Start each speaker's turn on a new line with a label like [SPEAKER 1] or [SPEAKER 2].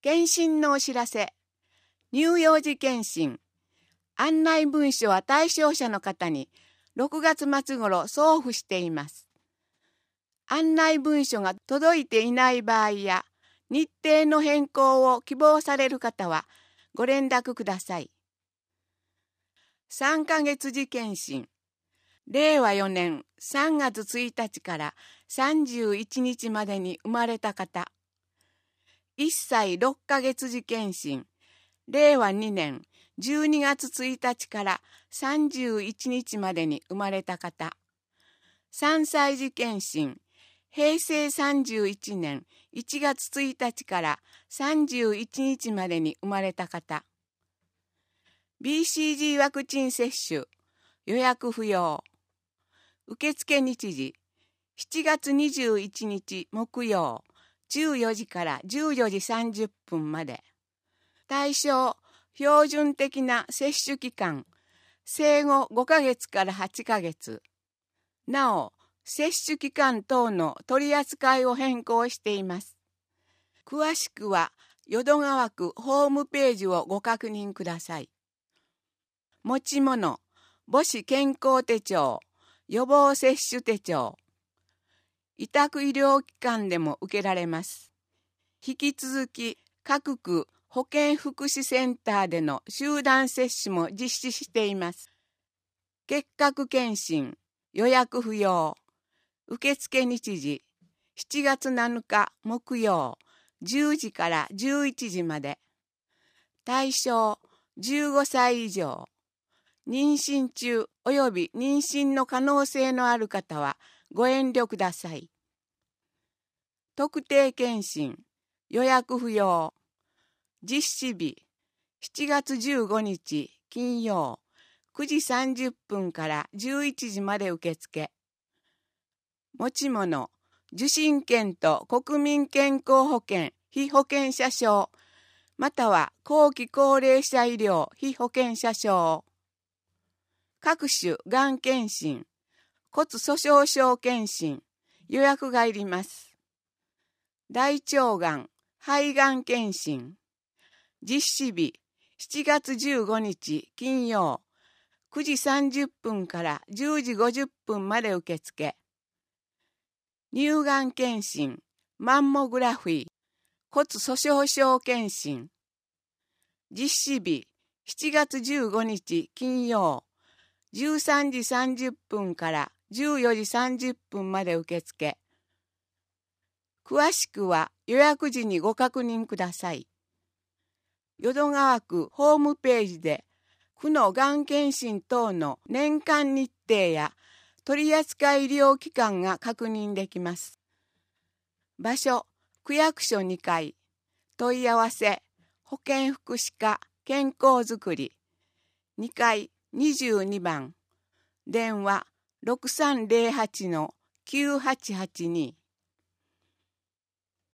[SPEAKER 1] 検診のお知らせ。乳幼児検診。案内文書は対象者の方に6月末頃送付しています。案内文書が届いていない場合や日程の変更を希望される方はご連絡ください。3ヶ月次検診。令和4年3月1日から31日までに生まれた方。1歳6ヶ月次検診。令和2年12月1日から31日までに生まれた方。3歳児検診。平成31年1月1日から31日までに生まれた方。BCG ワクチン接種。予約不要。受付日時。7月21日木曜。14時から14時30分まで。対象、標準的な接種期間、生後5ヶ月から8ヶ月。なお、接種期間等の取り扱いを変更しています。詳しくは、淀川区ホームページをご確認ください。持ち物、母子健康手帳、予防接種手帳。委託医療機関でも受けられます。引き続き各区保健福祉センターでの集団接種も実施しています。結核検診、予約不要。受付日時、7月7日木曜、10時から11時まで。対象、15歳以上。妊娠中及び妊娠の可能性のある方はご遠慮ください。特定検診、予約不要。実施日、7月15日金曜、9時30分から11時まで受付。持ち物、受診券と国民健康保険被保険者証、または後期高齢者医療被保険者証。各種がん検診、骨粗しょう症検診、予約がいります。大腸がん、肺がん検診。実施日、7月15日金曜、9時30分から10時50分まで受付。乳がん検診、マンモグラフィー、骨粗しょう症検診。実施日、7月15日金曜、13時30分から14時30分まで受付。詳しくは予約時にご確認ください。淀川区ホームページで区のがん検診等の年間日程や取扱医療機関が確認できます。場所、区役所2階。問い合わせ、保健福祉課健康づくり。2階22番。電話 6308-9882。